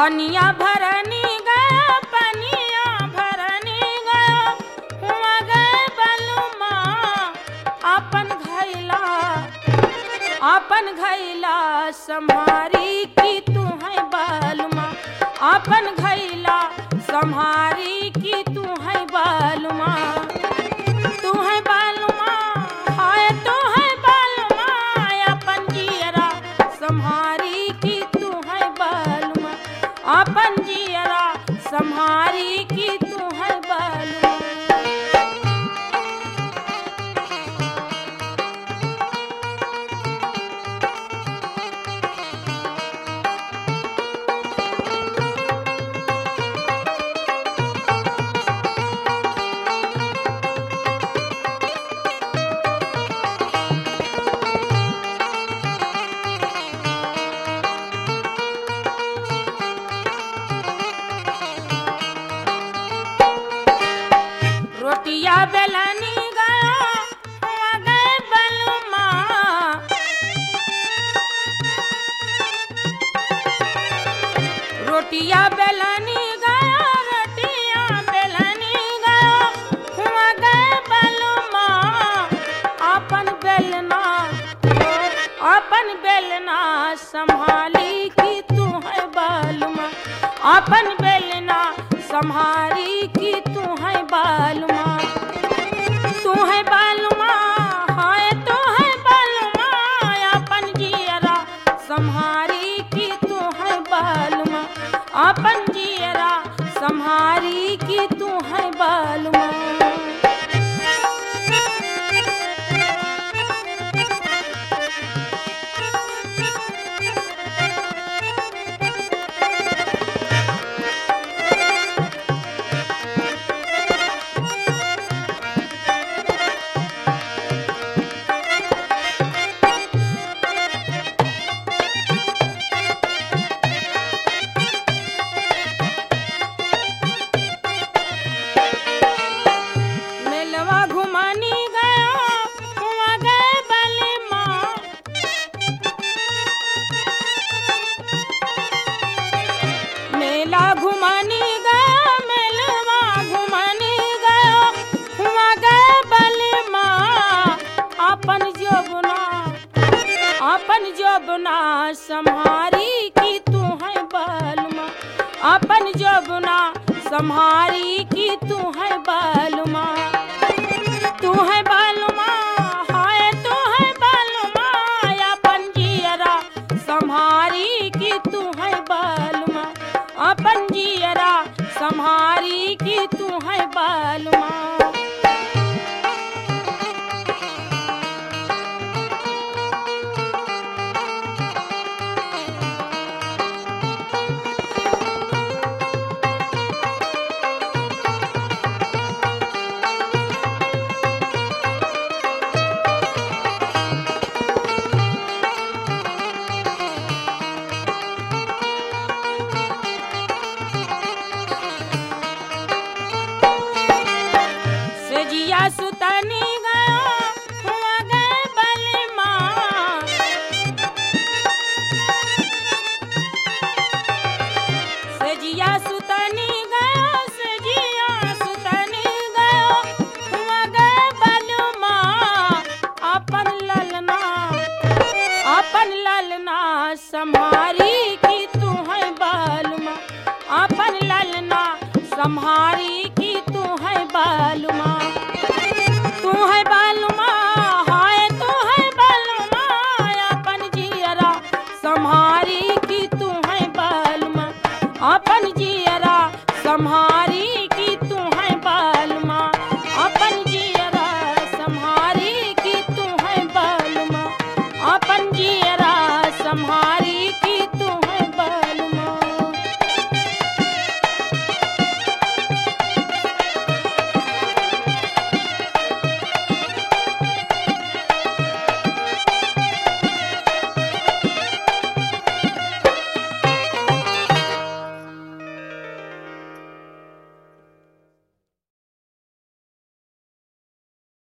पनिया भरनी गया पनिया भरनी गया हुआ गए बलुमा अपन घैला सम्हारी की तू है बलुमा अपन घैला सम्हारी की तू है बलुमा तू है बलुमा हाय तू है बलुमा अपन जियरा सम्हारी की तू है बलुमा अपन जियरा सम्हारी की तू है बलुमा। रोटिया बेलनी गया हुआ गए बलुमा रोटिया बेलनी गया रोटिया बेलनी गया हुआ गए बलुमा अपन बेलना संभाली की तू है बलुमा अपन बेलना संभारी की तू है बलुमा तू है बलुमा हाय तू है बलुमा अपन जियरा संभारी की तू है बलुमा अपन जियरा संभारी की तू है बलुमा। अपन जबना संहारी की तू है बलुमा अपन जबना संहारी की तू है बलुमा।